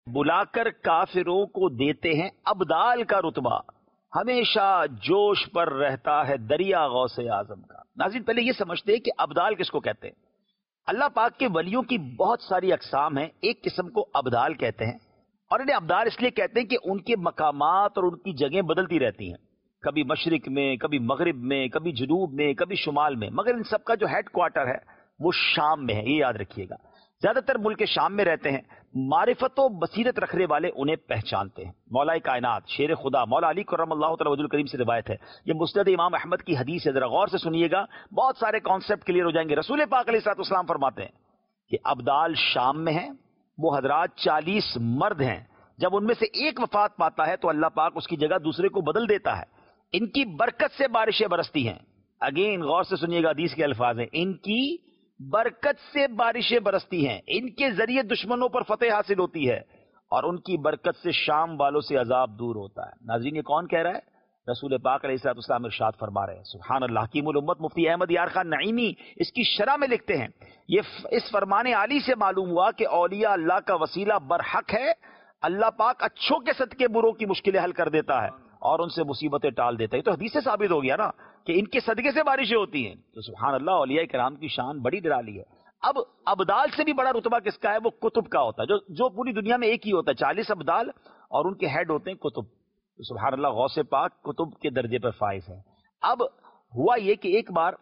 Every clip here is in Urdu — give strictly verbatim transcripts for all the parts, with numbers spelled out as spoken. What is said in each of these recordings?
بلا کر کافروں کو دیتے ہیں ابدال کا رتبہ، ہمیشہ جوش پر رہتا ہے دریا غوث اعظم کا۔ ناظرین پہلے یہ سمجھتے ہیں کہ ابدال کس کو کہتے ہیں۔ اللہ پاک کے ولیوں کی بہت ساری اقسام ہیں، ایک قسم کو ابدال کہتے ہیں، اور انہیں ابدال اس لیے کہتے ہیں کہ ان کے مقامات اور ان کی جگہیں بدلتی رہتی ہیں، کبھی مشرق میں، کبھی مغرب میں، کبھی جنوب میں، کبھی شمال میں، مگر ان سب کا جو ہیڈ کوارٹر ہے وہ شام میں ہے، یہ یاد رکھیے گا۔ زیادہ تر ملک شام میں رہتے ہیں۔ معرفت و بصیرت رکھنے والے انہیں پہچانتے ہیں۔ مولا کائنات شیر خدا مولا علی کرم اللہ تعالی وجہ الکریم سے روایت ہے، یہ مسند امام احمد کی حدیث ہے، ذرا غور سے سنیے گا، بہت سارے کانسیپٹ کلیئر ہو جائیں گے۔ رسول پاک علیہ الصلوۃ والسلام فرماتے ہیں کہ ابدال شام میں ہیں، وہ حضرات چالیس مرد ہیں، جب ان میں سے ایک وفات پاتا ہے تو اللہ پاک اس کی جگہ دوسرے کو بدل دیتا ہے، ان کی برکت سے بارشیں برستی ہیں۔ اگین غور سے سنیے گا، حدیث کے الفاظ ہیں، ان کی برکت سے بارشیں برستی ہیں، ان کے ذریعے دشمنوں پر فتح حاصل ہوتی ہے، اور ان کی برکت سے شام والوں سے عذاب دور ہوتا ہے۔ ناظرین یہ کون کہہ رہا ہے؟ رسول پاک علیہ الصلوۃ والسلام ارشاد فرما رہے ہیں، سبحان اللہ۔ حکیم الامت مفتی احمد یار خان نعیمی اس کی شرح میں لکھتے ہیں، یہ اس فرمان عالی سے معلوم ہوا کہ اولیاء اللہ کا وسیلہ برحق ہے، اللہ پاک اچھوں کے صدقے بروں کی مشکلیں حل کر دیتا ہے اور ان سے مصیبتیں ٹال دیتا ہے۔ یہ تو حدیث سے ثابت ہو گیا نا کہ ان کے صدقے سے بارشیں ہوتی ہیں، تو سبحان اللہ، اولیاء کرام کی شان بڑی نرالی ہے۔ اب ابدال سے بھی بڑا رتبہ کس کا ہے؟ وہ کتب کا ہوتا ہے، جو جو پوری دنیا میں ایک ہی ہوتا ہے، چالیس ابدال اور ان کے ہیڈ ہوتے ہیں کتب۔ تو سبحان اللہ، غوث پاک کتب کے درجے پر فائز ہے۔ اب ہوا یہ کہ ایک بار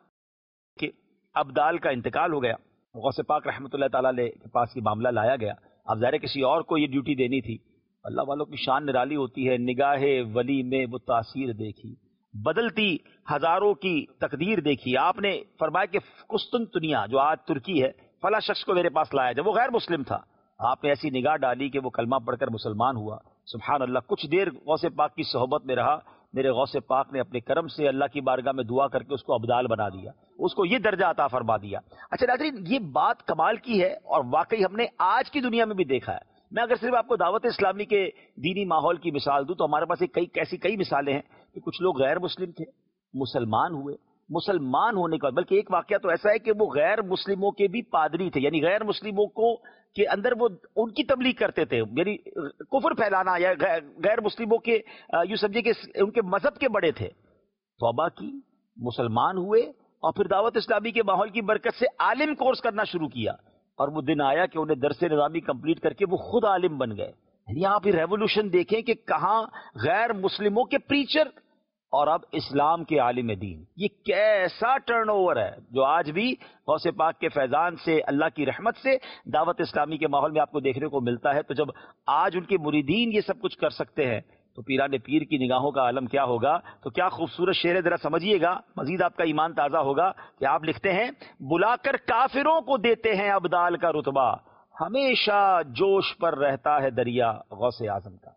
کہ ابدال کا انتقال ہو گیا، غوث پاک رحمۃ اللہ تعالی علیہ کے پاس یہ معاملہ لایا گیا۔ اب ظاہر کسی اور کو یہ ڈیوٹی دینی تھی، اللہ والوں کی شان نرالی ہوتی ہے، نگاہ ولی میں وہ تاثیر دیکھی، بدلتی ہزاروں کی تقدیر دیکھی۔ آپ نے فرمایا کہ قسطنطنیہ جو آج ترکی ہے، فلاں شخص کو میرے پاس لایا، جب وہ غیر مسلم تھا، آپ نے ایسی نگاہ ڈالی کہ وہ کلمہ پڑھ کر مسلمان ہوا۔ سبحان اللہ، کچھ دیر غوث پاک کی صحبت میں رہا، میرے غوث پاک نے اپنے کرم سے اللہ کی بارگاہ میں دعا کر کے اس کو ابدال بنا دیا، اس کو یہ درجہ عطا فرما دیا۔ اچھا ناظرین، یہ بات کمال کی ہے اور واقعی ہم نے آج کی دنیا میں بھی دیکھا ہے۔ میں اگر صرف آپ کو دعوت اسلامی کے دینی ماحول کی مثال دوں تو ہمارے پاس ایک کئی ایسی کئی مثالیں ہیں کہ کچھ لوگ غیر مسلم تھے، مسلمان ہوئے، مسلمان ہونے کا بلکہ ایک واقعہ تو ایسا ہے کہ وہ غیر مسلموں کے بھی پادری تھے، یعنی غیر مسلموں کو کے اندر وہ ان کی تبلیغ کرتے تھے، یعنی کفر پھیلانا، یا غیر مسلموں کے یوں سمجھے کہ ان کے مذہب کے بڑے تھے۔ توبہ کی، مسلمان ہوئے، اور پھر دعوت اسلامی کے ماحول کی برکت سے عالم کورس کرنا شروع کیا، اور وہ دن آیا کہ انہیں درس نظامی کمپلیٹ کر کے وہ خود عالم بن گئے۔ یعنی آپ یہ ریولوشن دیکھیں کہ کہاں غیر مسلموں کے پریچر اور اب اسلام کے عالم دین، یہ کیسا ٹرن اوور ہے جو آج بھی غوث پاک کے فیضان سے، اللہ کی رحمت سے دعوت اسلامی کے ماحول میں آپ کو دیکھنے کو ملتا ہے۔ تو جب آج ان کے مریدین یہ سب کچھ کر سکتے ہیں تو پیران پیر کی نگاہوں کا عالم کیا ہوگا؟ تو کیا خوبصورت شعر ہے، ذرا سمجھیے گا، مزید آپ کا ایمان تازہ ہوگا کہ آپ لکھتے ہیں، بلا کر کافروں کو دیتے ہیں ابدال کا رتبہ، ہمیشہ جوش پر رہتا ہے دریا غوث اعظم کا۔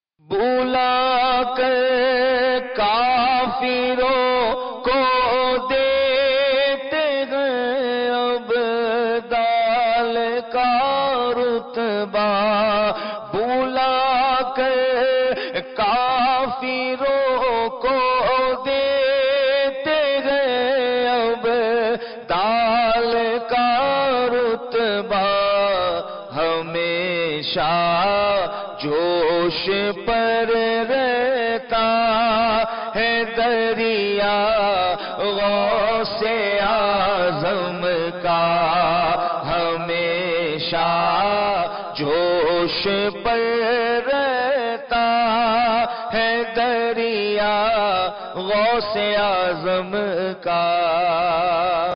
بلا کر کافروں کو دیتے ہیں ابدال کا رتبہ، بلا کر کافروں کو دیتے ہیں ابدال کا رتبہ، ہمیشہ جوش پر رہتا ہے دریا غوث اعظم کا، ہمیشہ جوش پر رہتا ہے دریا غوث اعظم کا۔